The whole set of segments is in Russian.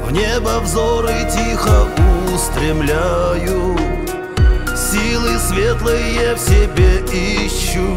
В небо взоры тихо устремляю, силы светлые в себе ищу,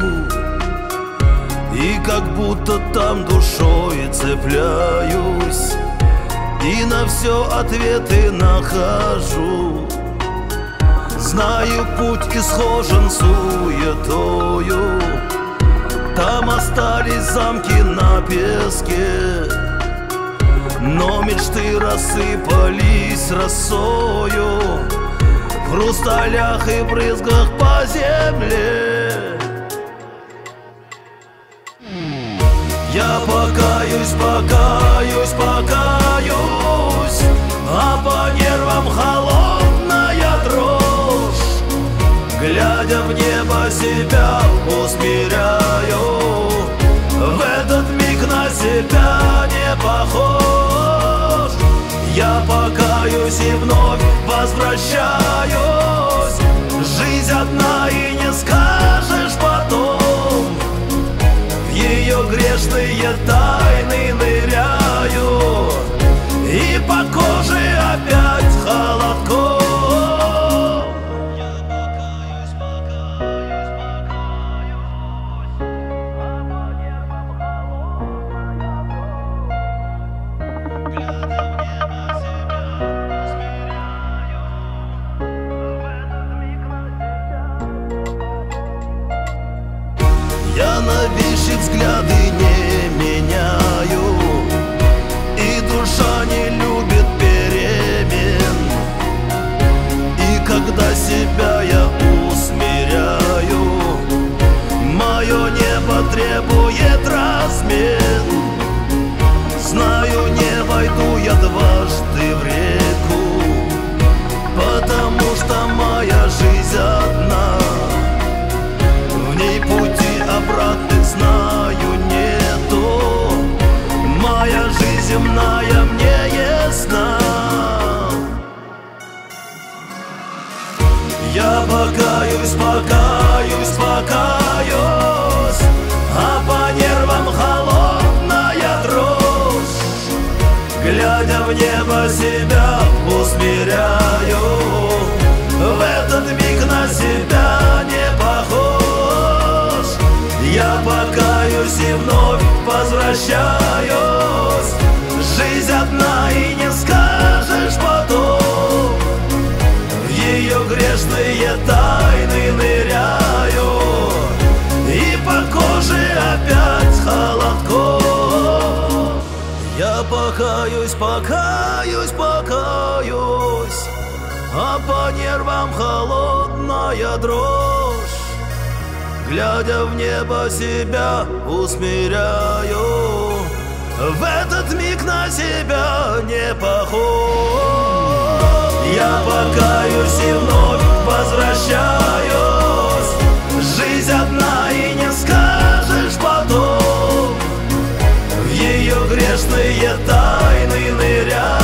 и как будто там душой цепляюсь, и на все ответы нахожу. Знаю, путь исхожен суетою, там остались замки на песке, но мечты рассыпались росою в хрусталях и брызгах по земле. Я покаюсь, покаюсь, покаюсь, а по нервам холодная дрожь. Глядя в небо, себя усмиряю, в этот миг на себя не похож. Я покаюсь и вновь возвращаюсь. Жизнь одна, и не скажешь потом. В ее грешные тайны ныряю, и по коже опять холодком. Я на вещи взгляды не меняю, и душа не любит перемен. И когда себя я усмиряю, мое небо требует размен. Знаю, не войду я дважды в реку, потому что моя жизнь одна. В ней пути обратных, знаю, нету. Моя жизнь земная мне ясна. Я покаюсь, покаюсь, покаюсь, а по нервам холодная дрожь. Глядя в небо, себя усмиряю, в этот миг на себя не похож. Я покаюсь и вновь возвращаюсь. Жизнь одна, и не скажешь потом. В ее грешные тайны ныряю, и по коже опять холодком. Я покаюсь, покаюсь, покаюсь, а по нервам холодная дрожь. Глядя в небо, себя усмиряю, в этот миг на себя не похож. Я покаюсь и вновь возвращаюсь. Жизнь одна, и не скажешь потом. В ее грешные тайны ныряю,